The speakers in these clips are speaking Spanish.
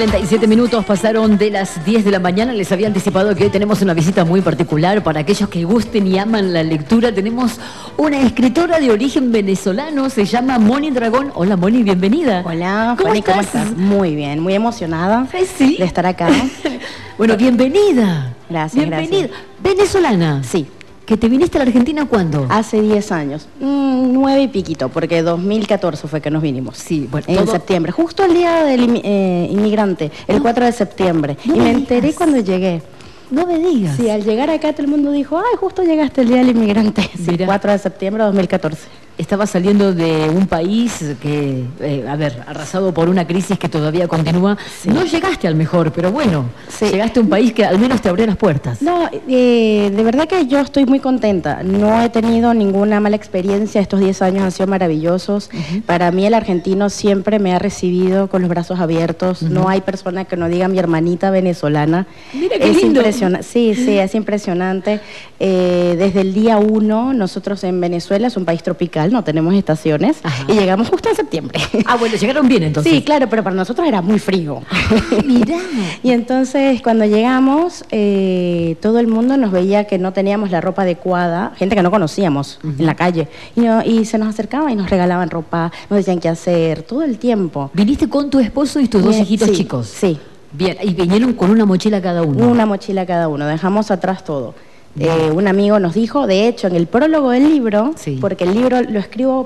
37 minutos pasaron de las 10 de la mañana. Les había anticipado que hoy tenemos una visita muy particular para aquellos que gusten y aman la lectura. Tenemos una escritora de origen venezolano, se llama Moni Dragón. Hola Moni, bienvenida. Hola, ¿Cómo Fanny, estás? ¿cómo estás? Muy bien, muy emocionada Sí. de estar acá. Bueno, bienvenida. Gracias, bienvenida. Venezolana. Sí. ¿Que te viniste a la Argentina cuándo? Hace 10 años, 9 y piquito, porque 2014 fue que nos vinimos. Sí, bueno, en septiembre, justo el día del inmigrante, el 4 de septiembre. No y me me enteré digas. cuando llegué. No me digas. Sí, al llegar acá todo el mundo dijo, ay, justo llegaste el día del inmigrante. Sí, Mira. 4 de septiembre de 2014. Estaba saliendo de un país que, arrasado por una crisis que todavía continúa. Sí. No llegaste al mejor, pero bueno, Sí. llegaste a un país que al menos te abrió las puertas. No, de verdad que yo estoy muy contenta. No he tenido ninguna mala experiencia. Estos 10 años han sido maravillosos. Para mí el argentino siempre me ha recibido con los brazos abiertos. No hay persona que no diga mi hermanita venezolana. Mira qué Es lindo. impresionante. Sí, sí, es impresionante. Desde el día 1, nosotros en Venezuela, es un país tropical, no tenemos estaciones, Ajá. y llegamos justo en septiembre. Ah, bueno, llegaron bien entonces. Sí, claro, pero para nosotros era muy frío. Mirá. Y entonces cuando llegamos, todo el mundo nos veía que no teníamos la ropa adecuada, gente que no conocíamos en la calle, y se nos acercaban y nos regalaban ropa, nos decían qué hacer, todo el tiempo. Viniste con tu esposo y tus dos hijitos Sí, chicos. Sí, Bien, y vinieron con una mochila cada uno. una mochila cada uno, dejamos atrás todo. Un amigo nos dijo, de hecho, en el prólogo del libro, Sí. porque el libro lo escribo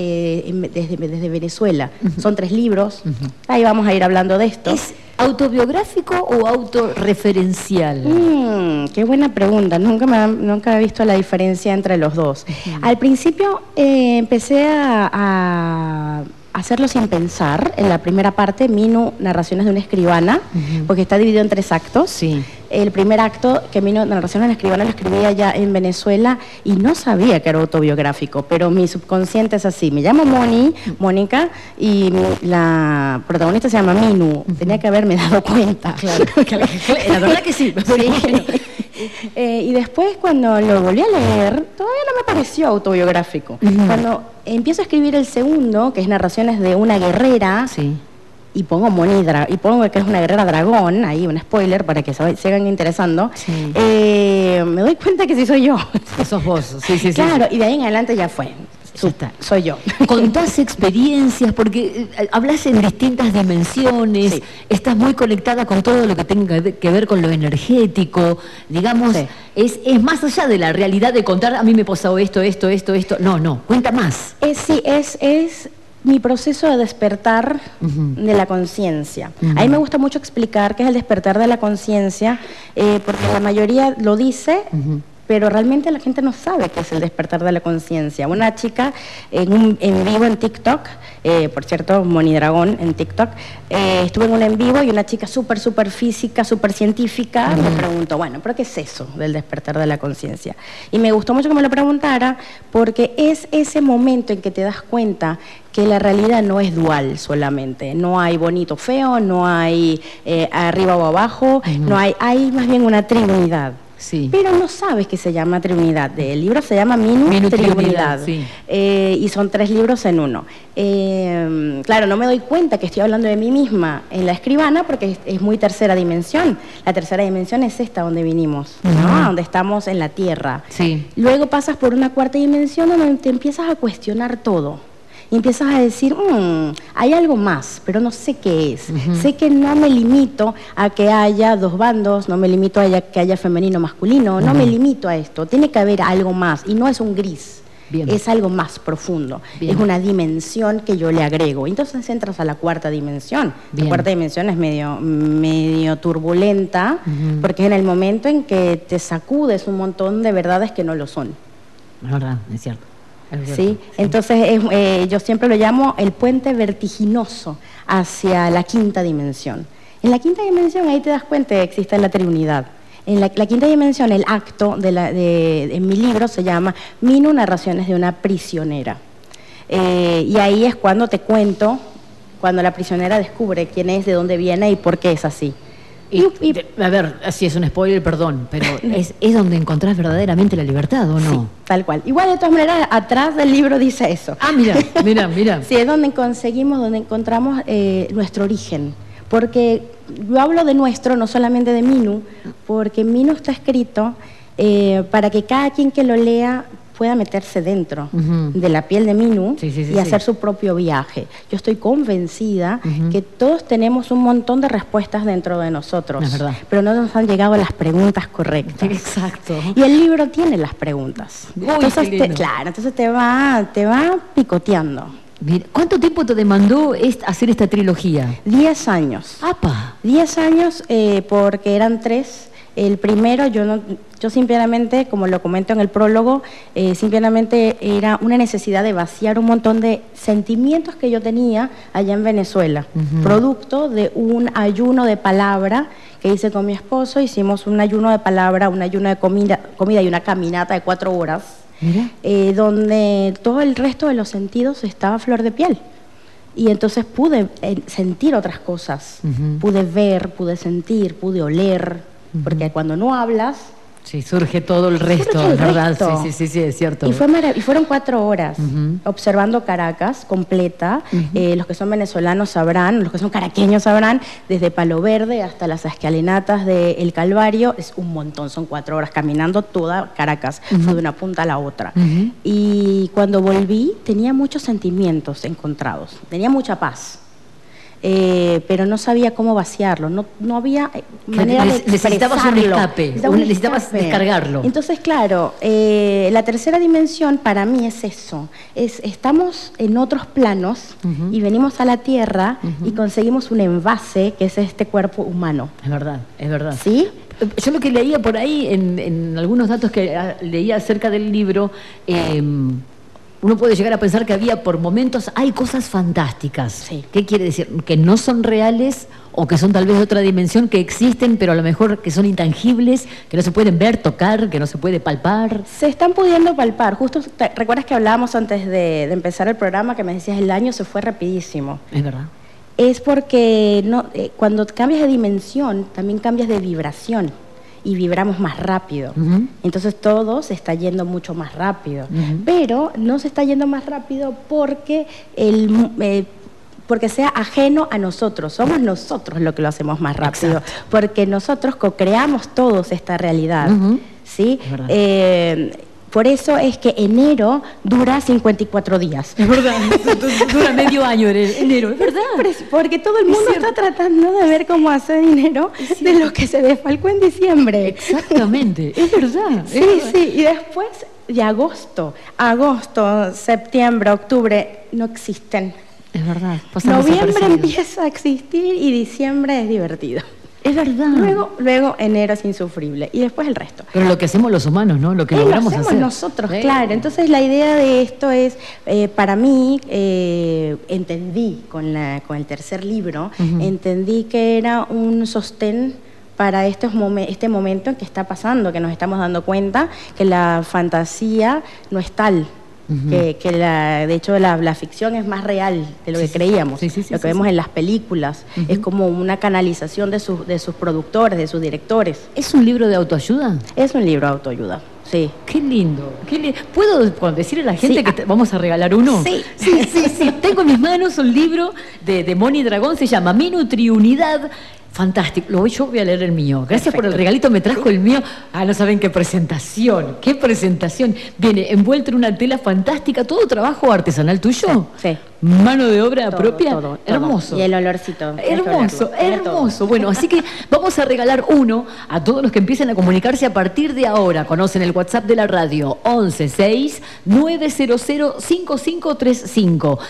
desde Venezuela, son 3 libros, ahí vamos a ir hablando de esto. ¿Es autobiográfico o autorreferencial? Qué buena pregunta. Nunca he visto la diferencia entre los dos. Al principio empecé a hacerlo sin pensar. En la primera parte, Minu, narraciones de una escribana, porque está dividido en 3 actos. Sí. El primer acto, que Minu, narraciones de una escribana, lo escribía ya en Venezuela y no sabía que era autobiográfico, pero mi subconsciente es así. Me llamo Mónica, y la protagonista se llama Minu. Tenía que haberme dado cuenta. Claro, la verdad que sí. Sí. Y después cuando lo volví a leer, todavía no me pareció autobiográfico. Cuando empiezo a escribir el segundo, que es narraciones de una guerrera, Sí. y pongo y pongo que es una guerrera dragón, ahí un spoiler para que se sigan interesando, Sí. me doy cuenta que sí soy yo. Sos vos. Sí, sí, sí. Claro, y de ahí en adelante ya fue. Ya está. Soy yo. Contás experiencias, porque hablas en distintas dimensiones, Sí. estás muy conectada con todo lo que tenga que ver con lo energético, digamos, Sí. es más allá de la realidad de contar, a mí me pasó esto. No, cuenta más. Sí, es mi proceso de despertar de la conciencia. A mí me gusta mucho explicar qué es el despertar de la conciencia, porque la mayoría lo dice, pero realmente la gente no sabe qué es el despertar de la conciencia. Una chica en vivo en TikTok, por cierto, Moni Dragón en TikTok, estuve en un en vivo y una chica súper física, súper científica, me preguntó, bueno, ¿pero qué es eso del despertar de la conciencia? Y me gustó mucho que me lo preguntara, porque es ese momento en que te das cuenta que la realidad no es dual solamente, no hay bonito o feo, no hay arriba o abajo, no hay más bien una trinidad. Sí. Pero no sabes que se llama Trinidad. El libro se llama Minu Trinidad. Sí. Y son 3 libros en uno. Claro, no me doy cuenta que estoy hablando de mí misma en la escribana porque es muy tercera dimensión. La tercera dimensión es esta donde vinimos, ¿no? Donde estamos en la Tierra. Sí. Luego pasas por una 4ª dimensión donde te empiezas a cuestionar todo. Y empiezas a decir, hay algo más, pero no sé qué es. Sé que no me limito a que haya 2 bandos, no me limito a que haya femenino masculino, no me limito a esto. Tiene que haber algo más, y no es un gris. Bien. Es algo más profundo. Bien. Es una dimensión que yo le agrego. Entonces entras a la 4ª dimensión. Bien. La 4ª dimensión es medio turbulenta, porque es en el momento en que te sacudes un montón de verdades que no lo son. Es verdad, es cierto. ¿Sí? Entonces yo siempre lo llamo el puente vertiginoso hacia la 5ª dimensión. En la 5ª dimensión ahí te das cuenta que existe la Trinidad. En la 5ª dimensión, el acto en mi libro se llama Minu, narraciones de una prisionera. Y ahí es cuando te cuento, cuando la prisionera descubre quién es, de dónde viene y por qué es así. A ver, si es un spoiler, perdón, pero es donde encontrás verdaderamente la libertad, ¿o no? Sí, tal cual. Igual, de todas maneras, atrás del libro dice eso. Ah, mira. Sí, es donde conseguimos, donde encontramos nuestro origen. Porque yo hablo de nuestro, no solamente de Minu, porque Minu está escrito para que cada quien que lo lea pueda meterse dentro de la piel de Minu y hacer su propio viaje. Yo estoy convencida que todos tenemos un montón de respuestas dentro de nosotros, es verdad, pero no nos han llegado las preguntas correctas. Exacto. Y el libro tiene las preguntas. Uy, entonces, claro, entonces te va picoteando. Mira, ¿cuánto tiempo te demandó hacer esta trilogía? 10 años. ¡Apa! 10 años porque eran 3. El primero, yo simplemente, como lo comento en el prólogo, simplemente era una necesidad de vaciar un montón de sentimientos que yo tenía allá en Venezuela, producto de un ayuno de palabra que hice con mi esposo. Hicimos un ayuno de palabra, un ayuno de comida y una caminata de 4 horas, donde todo el resto de los sentidos estaba a flor de piel. Y entonces pude sentir otras cosas, pude ver, pude sentir, pude oler. Porque cuando no hablas... Sí, surge todo el resto, ¿verdad? Sí, es cierto. Y fueron 4 horas observando Caracas completa. Los que son venezolanos sabrán, los que son caraqueños sabrán, desde Palo Verde hasta las escalinatas del Calvario, es un montón, son 4 horas caminando toda Caracas, fue de una punta a la otra. Y cuando volví tenía muchos sentimientos encontrados, tenía mucha paz. Pero no sabía cómo vaciarlo, no había manera de necesitabas un escape, necesitabas descargarlo. Entonces, claro, la tercera dimensión para mí es eso, estamos en otros planos y venimos a la Tierra y conseguimos un envase que es este cuerpo humano. Es verdad, es verdad. ¿Sí? Yo lo que leía por ahí, en algunos datos que leía acerca del libro, uno puede llegar a pensar que había por momentos, hay cosas fantásticas. Sí. ¿Qué quiere decir? Que no son reales o que son tal vez de otra dimensión, que existen, pero a lo mejor que son intangibles, que no se pueden ver, tocar, que no se puede palpar. Se están pudiendo palpar. Justo, ¿recuerdas que hablábamos antes de empezar el programa que me decías el año se fue rapidísimo? Es verdad. Es porque cuando cambias de dimensión, también cambias de vibración. Y vibramos más rápido. Entonces todo se está yendo mucho más rápido. Pero no se está yendo más rápido porque porque sea ajeno a nosotros. Somos nosotros lo que lo hacemos más rápido. Exacto. Porque nosotros co-creamos todos esta realidad. ¿Sí? Por eso es que enero dura 54 días. Es verdad, dura medio año enero, es verdad. Porque todo el mundo está tratando de ver cómo hacer dinero de lo que se desfalcó en diciembre. Exactamente, es verdad. Sí, y después de agosto, septiembre, octubre, no existen. Es verdad. Noviembre empieza a existir y diciembre es divertido. Es verdad. Luego enero es insufrible y después el resto. Pero lo que hacemos los humanos, ¿no? Lo que logramos lo hacemos hacer nosotros, claro. Entonces la idea de esto es, para mí, entendí con el tercer libro, entendí que era un sostén para este momento en que está pasando, que nos estamos dando cuenta que la fantasía no es tal. De hecho la ficción es más real de lo que creíamos. Lo que vemos en las películas es como una canalización de sus productores, de sus directores. ¿Es un libro de autoayuda? Es un libro de autoayuda, sí. Qué lindo. ¿Puedo decirle a la gente que vamos a regalar uno? Sí. Tengo en mis manos un libro de Moni Dragón, se llama Mi Nutriunidad. Fantástico, yo voy a leer el mío. Gracias por el regalito, me trajo el mío. No saben qué presentación. Viene envuelto en una tela fantástica, todo trabajo artesanal tuyo. Sí. Mano de obra propia. Todo. Hermoso. Y el olorcito. Hermoso. Bueno, así que vamos a regalar uno a todos los que empiecen a comunicarse a partir de ahora. Conocen el WhatsApp de la radio, 116-900-5535.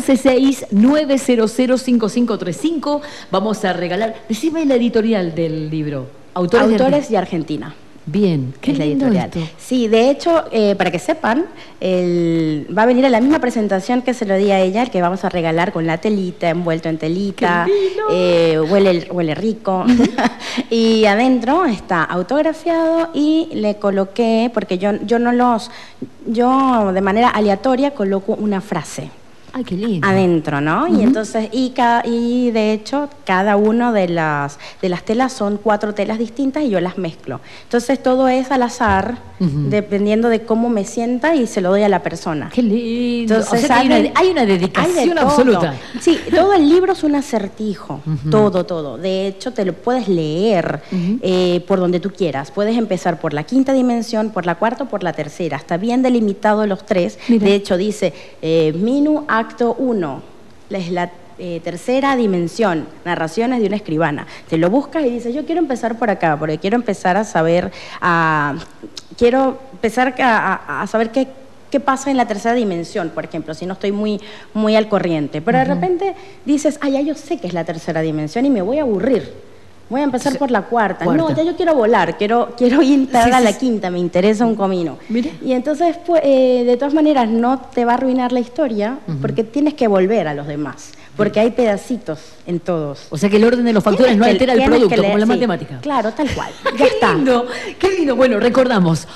116-900-5535. Vamos a regalar. Decime la editorial del libro. Autores de Argentina. Bien, qué es la lindo editorial. Esto. Sí, de hecho, para que sepan, va a venir a la misma presentación que se lo di a ella, el que vamos a regalar con la telita, envuelto en telita, huele rico. Y adentro está autografiado y le coloqué, porque yo de manera aleatoria coloco una frase. Ay, qué lindo. Adentro, ¿no? Y entonces, y de hecho, cada uno de las telas son 4 telas distintas y yo las mezclo. Entonces, todo es al azar, dependiendo de cómo me sienta y se lo doy a la persona. Qué lindo. Entonces, o sea, hay una dedicación absoluta. Sí, todo el libro es un acertijo, todo. De hecho, te lo puedes leer por donde tú quieras. Puedes empezar por la 5ª dimensión, por la 4ª, por la 3ª. Está bien delimitado los 3. Mira. De hecho, dice Minu Acto 1, es la 3ª dimensión, narraciones de una escribana. Te lo buscas y dices, yo quiero empezar por acá, porque quiero empezar a saber, quiero empezar a saber qué pasa en la 3ª dimensión, por ejemplo, si no estoy muy al corriente. Pero de repente dices, ya yo sé que es la 3ª dimensión y me voy a aburrir. Voy a empezar por la 4ª. No, ya yo quiero volar, quiero entrar a la 5ª, me interesa un comino. Mire. Y entonces, pues, de todas maneras, no te va a arruinar la historia porque tienes que volver a los demás. Porque hay pedacitos en todos. O sea que el orden de los factores no altera el producto, como la matemática. Claro, tal cual. Ya está. Qué lindo. Bueno, recordamos,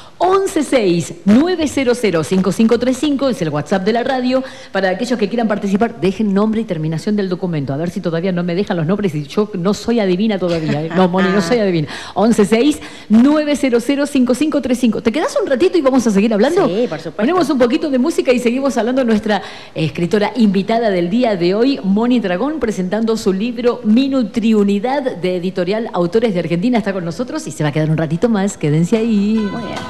116-900-5535 es el WhatsApp de la radio. Para aquellos que quieran participar, dejen nombre y terminación del documento. A ver si todavía no me dejan los nombres y yo no soy adivina todavía. No, Moni, no soy adivina. 116-900-5535. ¿Te quedás un ratito y vamos a seguir hablando? Sí, por supuesto. Ponemos un poquito de música y seguimos hablando. Nuestra escritora invitada del día de hoy, Moni Dragón, presentando su libro Minutriunidad, de editorial Autores de Argentina. Está con nosotros y se va a quedar un ratito más. Quédense ahí. Muy bien.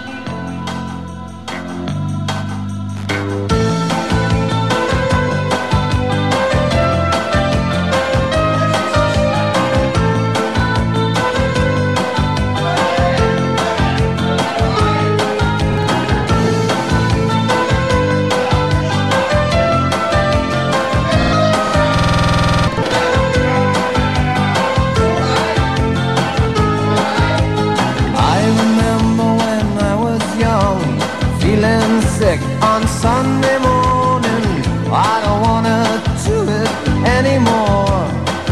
On Sunday morning, I don't wanna do it anymore.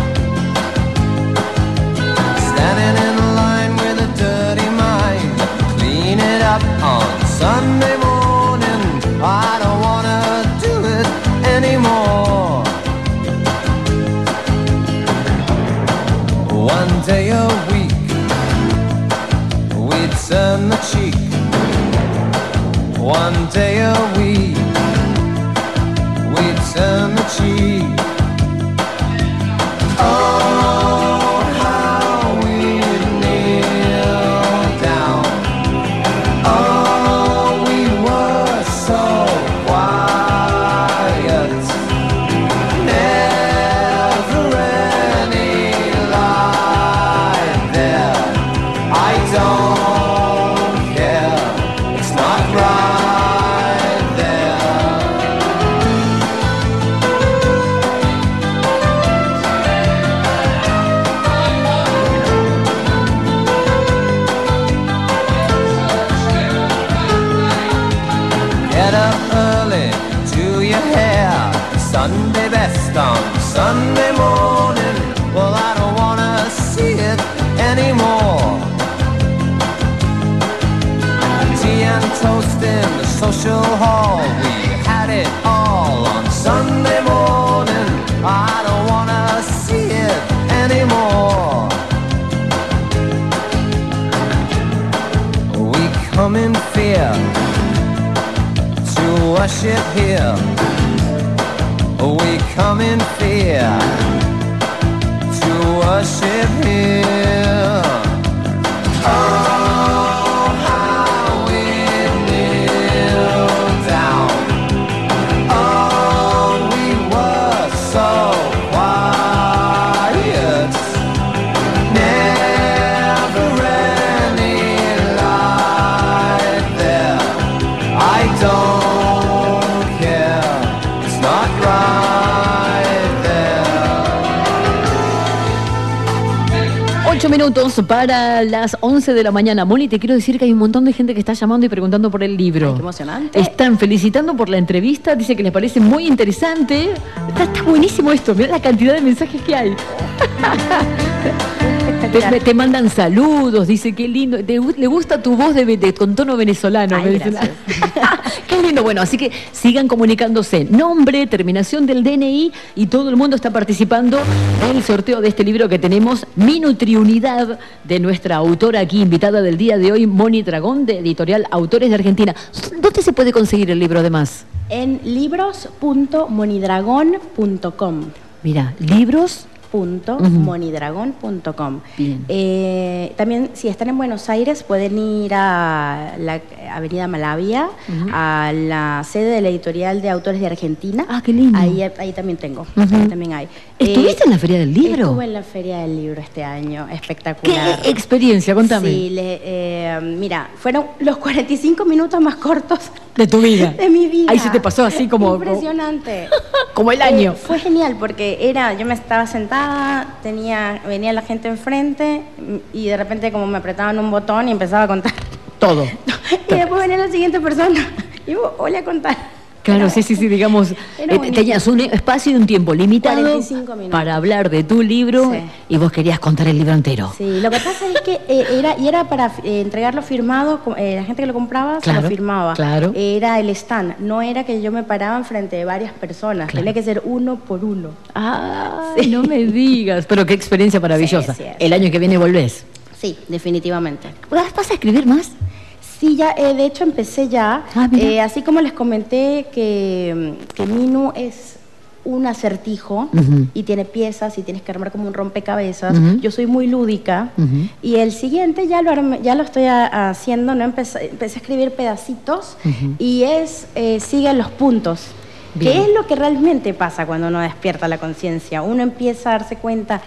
Standing in line with a dirty mind, clean it up on Sunday morning. I don't wanna do it anymore. One day a week, we'd turn the cheek. One day a week, we turn the cheek. Oh, how we kneel down. Oh, we were so quiet. Never any light there. I don't care. It's not right. Sunday best on Sunday morning. Well, I don't wanna see it anymore. Tea and toast in the social hall. We had it all on Sunday morning. I don't wanna see it anymore. We come in fear to worship here. We come in fear to worship here. Oh, how we kneel down. Oh, we were so quiet. Never any light there. I don't care. It's not right. 8 minutos para las 11 de la mañana. Moni, te quiero decir que hay un montón de gente que está llamando y preguntando por el libro. Ay, qué emocionante. Están felicitando por la entrevista, dice que les parece muy interesante. Está buenísimo esto, mirá la cantidad de mensajes que hay. espectacular. Te mandan saludos, dice qué lindo. Le gusta tu voz con tono venezolano. Ay, me dicen. gracias. Qué lindo. Bueno, así que sigan comunicándose. Nombre, terminación del DNI y todo el mundo está participando en el sorteo de este libro que tenemos, Mi Nutriunidad, de nuestra autora aquí invitada del día de hoy, Moni Dragón, de Editorial Autores de Argentina. ¿Dónde se puede conseguir el libro además? En libros.monidragon.com. Mira, libros. .monidragon.com. También, si están en Buenos Aires, pueden ir a la Avenida Malavia, a la sede de la Editorial de Autores de Argentina. Ah, qué lindo. Ahí también tengo. Ahí también hay. ¿Estuviste en la Feria del Libro? Estuve en la Feria del Libro este año, espectacular. ¿Qué experiencia? Contame. Sí, mira, fueron los 45 minutos más cortos de tu vida. De mi vida. Ahí se te pasó así como... Impresionante. Como el año. Fue genial porque yo me estaba sentada, venía la gente enfrente y de repente como me apretaban un botón y empezaba a contar. Todo. Y después venía la siguiente persona y voy a contar. Claro, sí, digamos, tenías un espacio y un tiempo limitado 45 minutos. Para hablar de tu libro y vos querías contar el libro entero. Sí, lo que pasa es que era para entregarlo firmado, la gente que lo compraba se lo firmaba. Claro. Era el stand, no era que yo me paraba enfrente de varias personas, tenía que ser uno por uno. Ah, sí. No me digas, pero qué experiencia maravillosa. Sí. El año que viene volvés. Sí, definitivamente. ¿Vas a escribir más? Sí, ya, de hecho empecé ya. Así como les comenté que Minu es un acertijo y tiene piezas y tienes que armar como un rompecabezas. Yo soy muy lúdica y el siguiente ya lo estoy haciendo. ¿No? Empecé a escribir pedacitos y sigue los puntos. Bien. ¿Qué es lo que realmente pasa cuando uno despierta la conciencia? Uno empieza a darse cuenta...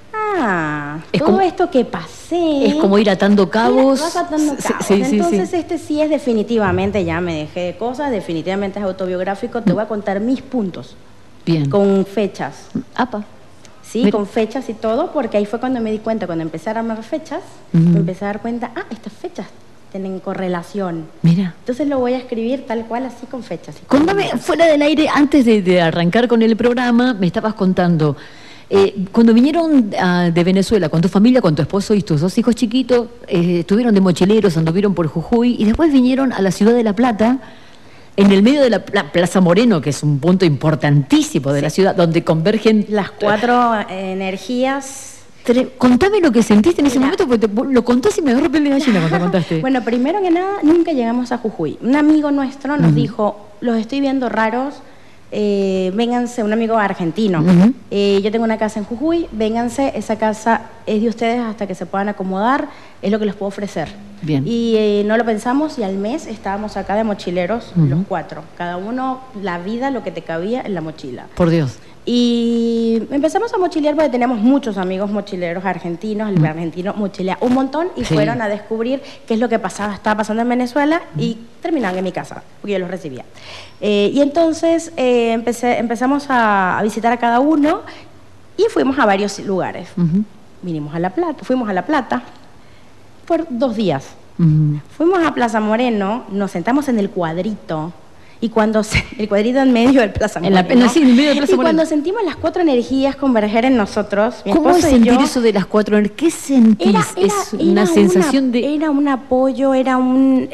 todo esto que pasé. Es como ir atando cabos. Vas atando cabos. Entonces este sí es definitivamente, ya me dejé de cosas, definitivamente es autobiográfico. Te voy a contar mis puntos. Bien. Con fechas. Apa. Sí, Mira. con fechas y todo, porque ahí fue cuando me di cuenta, cuando empecé a armar fechas, me empecé a dar cuenta, estas fechas tienen correlación. Mira. Entonces lo voy a escribir tal cual, así con fechas. Contame, fuera del aire, antes de arrancar con el programa, me estabas contando... cuando vinieron de Venezuela con tu familia, con tu esposo y tus 2 hijos chiquitos, estuvieron de mochileros, anduvieron por Jujuy y después vinieron a la ciudad de La Plata, en el medio de la Plaza Moreno, que es un punto importantísimo de la ciudad, donde convergen las 4 energías. Contame lo que sentiste en ese momento, porque lo contás y me agarró piel de gallina cuando contaste. Bueno, primero que nada, nunca llegamos a Jujuy. Un amigo nuestro nos dijo, los estoy viendo raros, vénganse, un amigo argentino. Yo tengo una casa en Jujuy, vénganse, esa casa es de ustedes hasta que se puedan acomodar, es lo que les puedo ofrecer. Bien. Y no lo pensamos y al mes estábamos acá de mochileros, los 4. Cada uno, la vida, lo que te cabía en la mochila. Por Dios. Y empezamos a mochilear porque teníamos muchos amigos mochileros argentinos, el argentino mochilea un montón y fueron a descubrir qué es lo que estaba pasando en Venezuela y terminaban en mi casa, porque yo los recibía. Y entonces empezamos a visitar a cada uno y fuimos a varios lugares. Fuimos a La Plata por 2 días. Fuimos a Plaza Moreno, nos sentamos en el cuadrito. Y el cuadrito en medio del Plaza Moreno. En medio del Plaza Moreno. Y cuando sentimos las 4 energías converger en nosotros, mi ¿Cómo esposo es y sentir yo, eso de las 4 energías? ¿Qué sentís? Es una sensación de... Era un apoyo, era un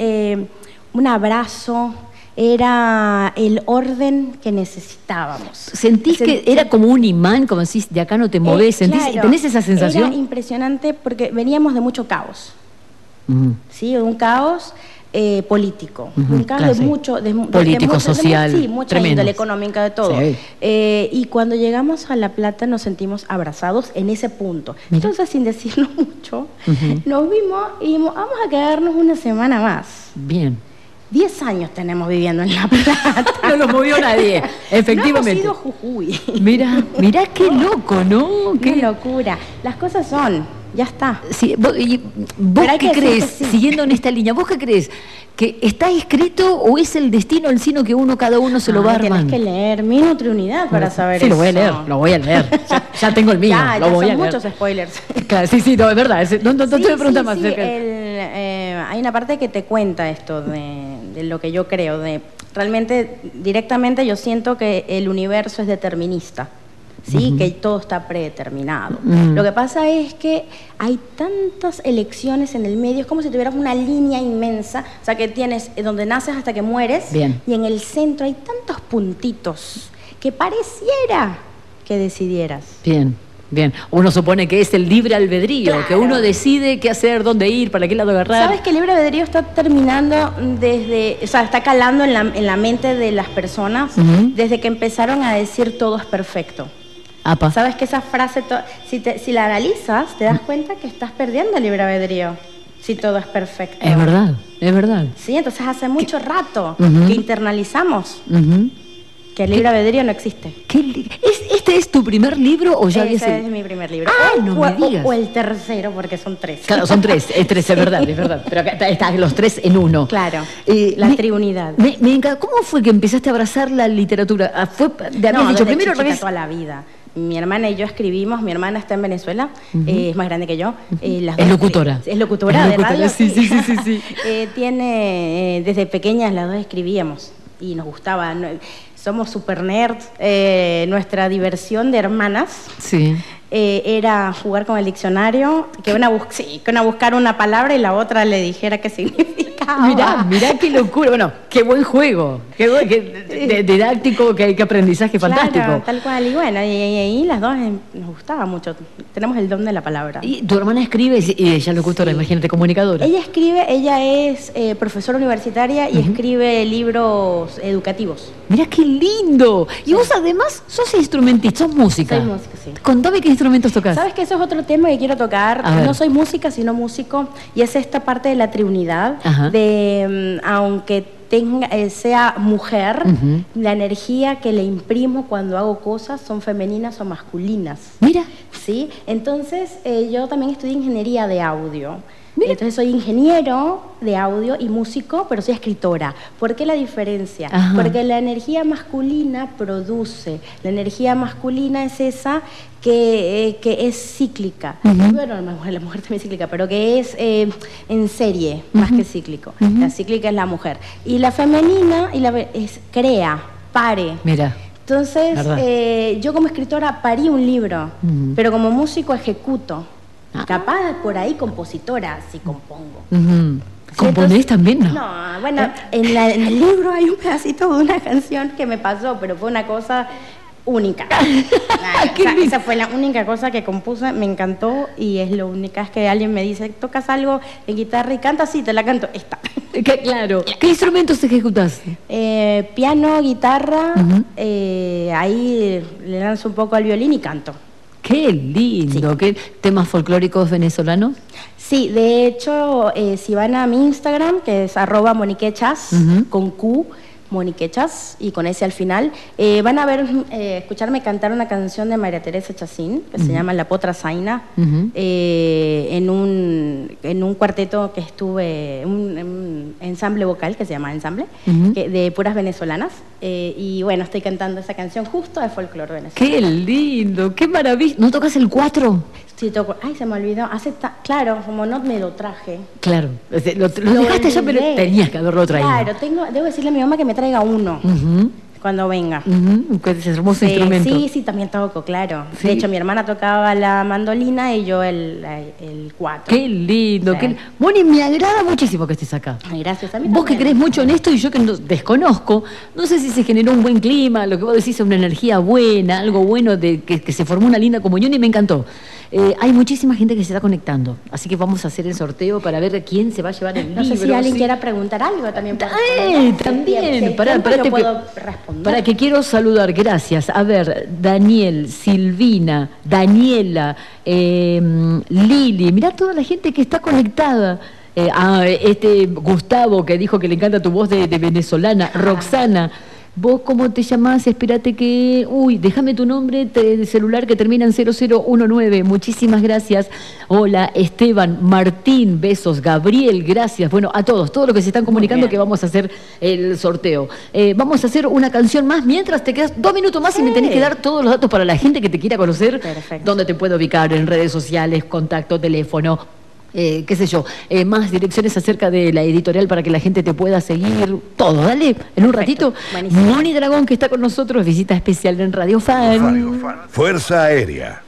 abrazo, era el orden que necesitábamos. ¿Sentís que era como un imán, como decís, de acá no te movés? Claro, ¿Tenés esa sensación? Era impresionante porque veníamos de mucho caos. ¿Sí? Un caos... político, un caso de mucho político, social, sí, mucha índole económica, de todo. Y cuando llegamos a La Plata nos sentimos abrazados en ese punto. Entonces, sin decirnos mucho, nos vimos y dijimos, vamos a quedarnos una semana más. Bien. 10 años tenemos viviendo en La Plata. No lo movió nadie, efectivamente. No hemos ido a Jujuy. Mirá qué loco, ¿no? Qué locura. Las cosas son... Ya está. Sí, ¿vos qué crees? Siguiendo en esta línea, ¿vos qué crees? ¿Que está escrito o es el destino, el sino que cada uno se lo va armando? Tienes que leer Mi Nutriunidad para saber eso. Sí, lo voy a leer. Ya tengo el mío, lo voy a leer. Son muchos spoilers. Claro, sí, no, es verdad. No te voy a preguntar más. Hay una parte que te cuenta esto de lo que yo creo. Realmente, directamente yo siento que el universo es determinista. ¿sí? Que todo está predeterminado. Lo que pasa es que hay tantas elecciones en el medio, es como si tuvieras una línea inmensa, o sea, que tienes donde naces hasta que mueres, Bien. y en el centro hay tantos puntitos que pareciera que decidieras. Bien. Bien, uno supone que es el libre albedrío, Claro. que uno decide qué hacer, dónde ir, para qué lado agarrar. ¿Sabes que el libre albedrío está terminando o sea, está calando en la mente de las personas desde que empezaron a decir todo es perfecto? Apa. ¿Sabes que esa frase, si la analizas, te das cuenta que estás perdiendo el libre albedrío si todo es perfecto? Es verdad, es verdad. Sí, entonces hace mucho rato Ujú. que internalizamos Ujú. que el libre albedrío no existe. ¿Este es tu primer libro o ya habías... Ese es mi primer libro. ¡Ay, no me digas! O el tercero, porque son 3. Claro, son 3, es 3, es verdad, es verdad. Pero acá están los 3 en uno. Claro, la triunidad. ¿Cómo fue que empezaste a abrazar la literatura? ¿Fue de habías No, dicho desde primero al chiquita revés? toda la vida. Mi hermana y yo escribimos, mi hermana está en Venezuela, es más grande que yo. Las Es dos- locutora. Es locutora Es de locutora, radio. sí, sí, sí, sí, sí. Desde pequeñas las dos escribíamos y nos gustaba. Somos super nerds. Nuestra diversión de hermanas Sí. era jugar con el diccionario, que una a buscar una palabra y la otra le dijera qué significaba. Mirá qué locura. Bueno, qué buen juego. Qué didáctico, qué aprendizaje fantástico. Claro, tal cual. Y bueno, y las dos nos gustaba mucho. Tenemos el don de la palabra. Y tu hermana escribe y ella es locutora, Sí. imagínate, comunicadora. Ella escribe, ella es profesora universitaria y escribe libros educativos. Mirá qué lindo. Y vos además sos instrumentista, sos música. Soy música, sí. Contame qué instrumentos tocas. ¿Sabes que eso es otro tema que quiero tocar? A ver. No soy música, sino músico, y es esta parte de la triunidad, Ajá. aunque sea mujer, Ujú. la energía que le imprimo cuando hago cosas son femeninas o masculinas. Mira. ¿Sí? Entonces, yo también estudié ingeniería de audio. Mira. Entonces, soy ingeniero de audio y músico, pero soy escritora. ¿Por qué la diferencia? Ajá. Porque la energía masculina produce. La energía masculina es esa que es cíclica. Ujú. Bueno, la mujer también es cíclica, pero que es en serie, más que cíclico. La cíclica es la mujer. Y la femenina crea, pare. Mira. Entonces, ¿Verdad? yo como escritora parí un libro, Ujú. pero como músico ejecuto. Ah. Capaz por ahí compositora, si compongo. Ujú. Sí, ¿Componés entonces- también, no? No, bueno, en el libro hay un pedacito de una canción que me pasó, pero fue una cosa única. Qué lindo. Esa fue la única cosa que compuse, me encantó y es lo única. Es que alguien me dice, ¿tocas algo en guitarra y cantas? Sí, te la canto. Esta. Claro. ¿Qué instrumentos ejecutás? Piano, guitarra, Ujú. ahí le lanzo un poco al violín y canto. Qué lindo. ¿Qué temas folclóricos venezolanos? Sí, de hecho, si van a mi Instagram, que es @moniquechas, Ujú. con Q, Moniquechas, y con S al final, van a escucharme cantar una canción de María Teresa Chacín, que se llama La Potra Zaina, Ujú. en un cuarteto que estuve, un ensamble vocal que se llama Ensamble, Ujú. de puras venezolanas, y bueno, estoy cantando esa canción justo de folclore venezolano. Qué lindo, qué maravilla. ¿No tocas el 4? Sí, toco. Ay, se me olvidó. Claro, como no me lo traje. Claro, lo dejaste ya, pero olvidé. tenías que haberlo traído. Claro, debo decirle a mi mamá que me traiga uno Ujú, cuando venga. ujú, que es hermoso instrumento. Sí, también toco, claro. Sí. De hecho, mi hermana tocaba la mandolina y yo el cuatro. Qué lindo. Sí. Moni, me agrada muchísimo que estés acá. Ay, gracias a mí Vos que también. crees mucho en esto y yo que desconozco, no sé si se generó un buen clima, lo que vos decís es una energía buena, algo bueno, de que se formó una linda comunión y me encantó. Hay muchísima gente que se está conectando, así que vamos a hacer el sorteo para ver quién se va a llevar el No libro. sé si alguien sí. quiera preguntar algo también. También, Si pará, hay tiempo, parate yo que- puedo responder. para que quiero saludar, gracias. A ver, Daniel, Silvina, Daniela, Lili, mirá toda la gente que está conectada. Gustavo que dijo que le encanta tu voz de venezolana, Roxana. ¿Vos cómo te llamás? Espérate que... Uy, déjame tu nombre de celular que termina en 0019. Muchísimas gracias. Hola, Esteban, Martín, besos. Gabriel, gracias. Bueno, a todos los que se están comunicando bien. que vamos a hacer el sorteo. Vamos a hacer una canción más mientras te quedas 2 minutos más y me Sí. tenés que dar todos los datos para la gente que te quiera conocer. Perfecto. Dónde te puedo ubicar en redes sociales, contacto, teléfono. qué sé yo, más direcciones acerca de la editorial para que la gente te pueda seguir, todo, dale, en un ratito. Buenísimo. Moni Dragón, que está con nosotros, visita especial en Radio Fan. Fuerza Aérea.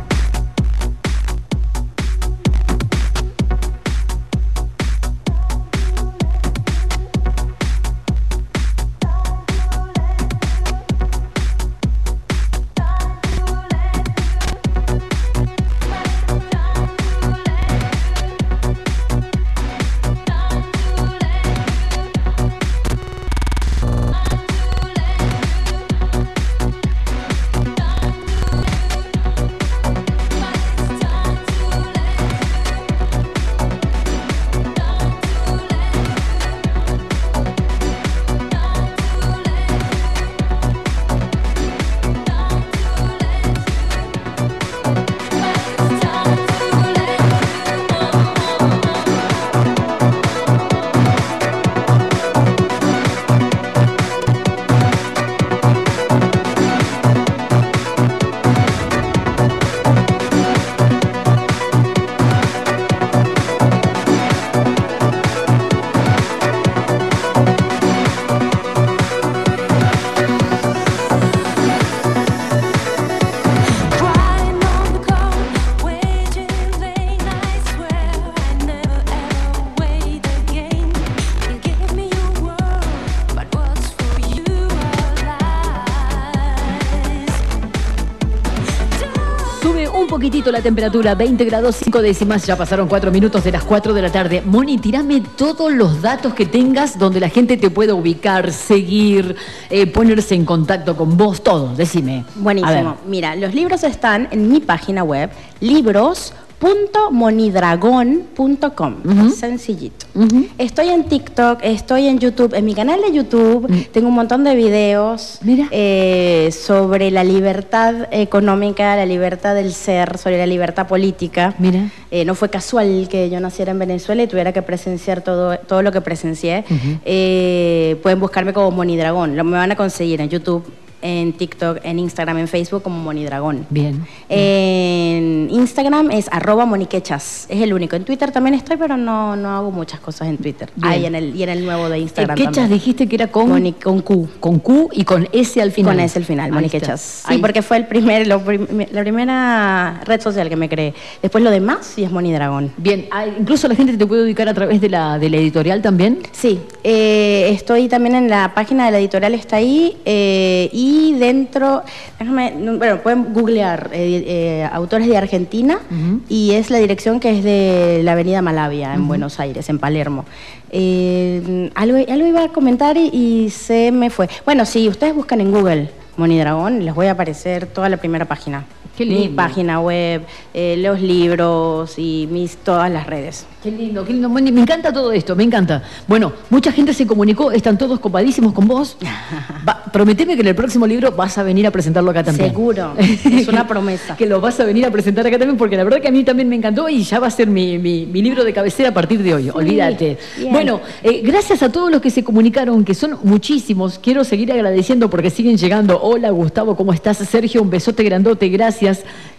Poquitito la temperatura, 20 grados 5 décimas, ya pasaron 4 minutos de las 4 de la tarde. Moni, tirame todos los datos que tengas donde la gente te pueda ubicar, seguir, ponerse en contacto con vos, todo, decime. Buenísimo. Mira, los libros están en mi página web, libros.monidragon.com. Sencillito. Estoy en TikTok, estoy en YouTube, en mi canal de YouTube tengo un montón de videos sobre la libertad económica, la libertad del ser, sobre la libertad política. Mira. No fue casual que yo naciera en Venezuela y tuviera que presenciar todo lo que presencié. Pueden buscarme como Moni Dragón, me van a conseguir en YouTube, en TikTok, en Instagram, en Facebook como Moni Dragón. Bien. En Instagram es @moniquechas, es el único. En Twitter también estoy, pero no hago muchas cosas en Twitter. Y en el nuevo de Instagram Quechas también. dijiste que era con Q. Con Q y con S al final. Con S al final, Moniquechas. Sí, Ahí. porque fue la primera red social que me creé. Después lo demás y es Moni Dragón. Bien, incluso la gente te puede ubicar a través de la editorial también. Sí, estoy también en la página de la editorial, está ahí, y dentro, pueden googlear autores de Argentina, y es la dirección que es de la Avenida Malavia, en Buenos Aires, en Palermo. Algo iba a comentar y se me fue. Bueno, si ustedes buscan en Google Moni Dragón, les voy a aparecer toda la primera página. Qué lindo. Mi página web, los libros y todas las redes. Qué lindo, qué lindo. Me encanta todo esto, me encanta. Bueno, mucha gente se comunicó, están todos copadísimos con vos. Prometeme que en el próximo libro vas a venir a presentarlo acá también. Seguro, es una promesa. Que lo vas a venir a presentar acá también, porque la verdad que a mí también me encantó y ya va a ser mi libro de cabecera a partir de hoy, sí, olvídate. Bien. Bueno, gracias a todos los que se comunicaron, que son muchísimos. Quiero seguir agradeciendo porque siguen llegando. Hola Gustavo, ¿cómo estás? Sergio, un besote grandote, gracias.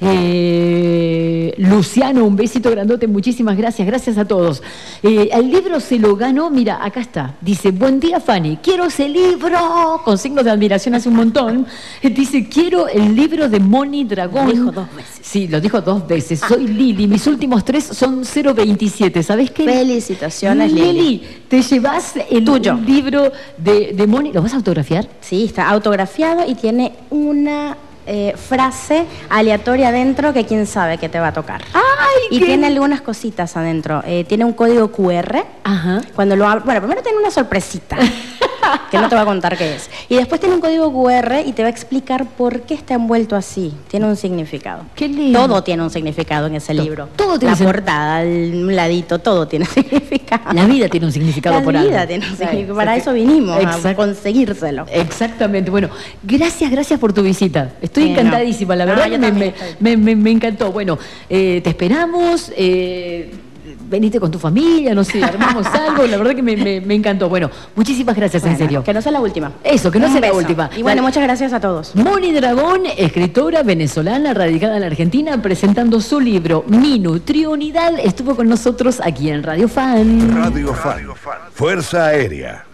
Luciano, un besito grandote, muchísimas gracias. Gracias a todos. El libro se lo ganó, mira, acá está. Dice, buen día Fanny, quiero ese libro. Con signos de admiración hace un montón. Dice, quiero el libro de Moni Dragón. Lo dijo 2 veces. Sí, lo dijo 2 veces. Soy Lili, mis últimos 3 son 027. ¿Sabés qué? Felicitaciones, Lili. Te llevas el libro de Moni. ¿Lo vas a autografiar? Sí, está autografiado y tiene una frase aleatoria adentro que quién sabe que te va a tocar. ¡Ay! Y tiene algunas cositas adentro. Tiene un código QR. Ajá. Cuando lo abres, bueno, primero tiene una sorpresita que no te va a contar qué es. Y después tiene un código QR y te va a explicar por qué está envuelto así. Tiene un significado. Qué lindo. Todo tiene un significado en ese libro. Todo tiene la portada, el ladito, todo tiene significado. La vida tiene un significado por algo. La vida tiene un significado. Para eso vinimos, a conseguírselo. Exactamente. Bueno, gracias por tu visita. Estoy encantadísima, la verdad que me encantó. Bueno, te esperamos. veniste con tu familia, no sé, armamos algo, la verdad que me encantó. Bueno, muchísimas gracias, en serio. Que no sea la última. Eso, que no Un sea la beso. última. Y bueno, muchas gracias a todos. Moni Dragón, escritora venezolana radicada en la Argentina, presentando su libro Mi Nutrionidad, estuvo con nosotros aquí en Radio Fan. Radio Fan, Fuerza Aérea.